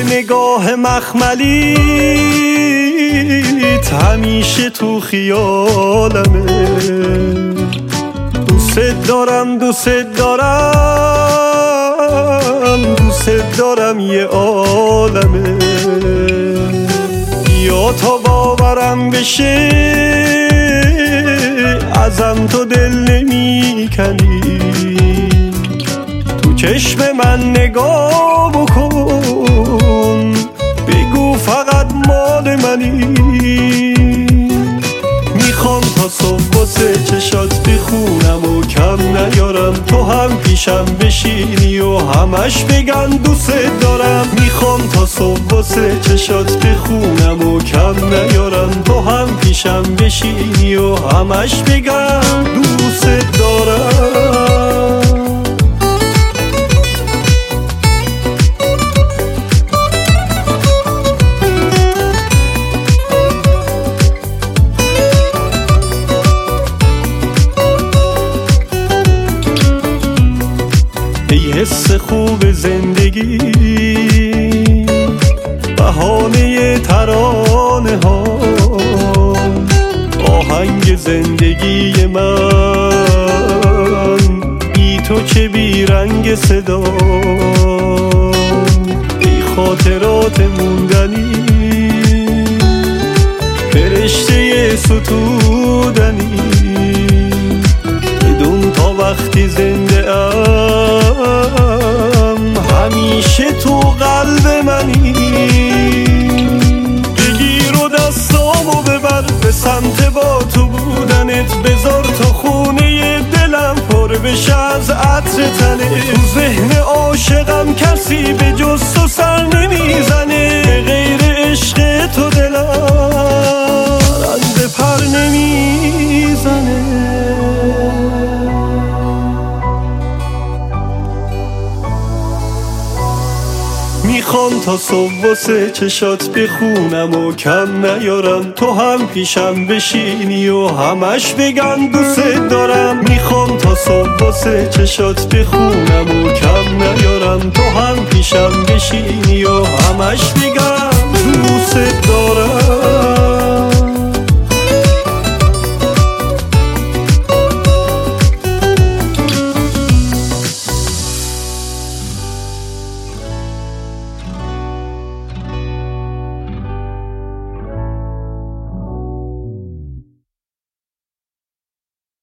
نگاه مخملیت همیشه تو خیالمه. دوست دارم دوست دارم دوست دارم یه عالمه. یا تا باورم بشه ازم تو دل نمی کنی. تو چشم من نگاه بکن بگو فقط مال منی. میخوام تا صبح واسه چشات بخونم و کم نیارم، تو هم پیشم بشینی و همش بگن دوست دارم. میخوام تا صبح واسه چشات بخونم و کم نیارم، تو هم پیشم بشینی و همش بگن دوست دارم. ای حس خوب زندگی بهانه ترانه ها، آهنگ زندگی من بی تو چه بی رنگ صدا. ای خاطرات موندنی فرشته ستودنی، بدون تا وقتی زنده ام همیشه تو قلب منی. بگیر و دستامو ببر به سمت با تو بودنت، بذار تا خونه دلم پر بشه از عطر تنه. تو ذهن عاشقم کسی به جز تو سر نمیزنه، به غیر عشق تو دلم پرنده پر نمیزنه. میخوام تا صبح واسه چشات بخونم و کم نیارم، تو هم پیشم بشینی و همش بگن دوست دارم. میخوام تا صبح واسه چشات بخونم و کم نیارم، تو هم پیشم بشینی و همش بگن دوست دارم.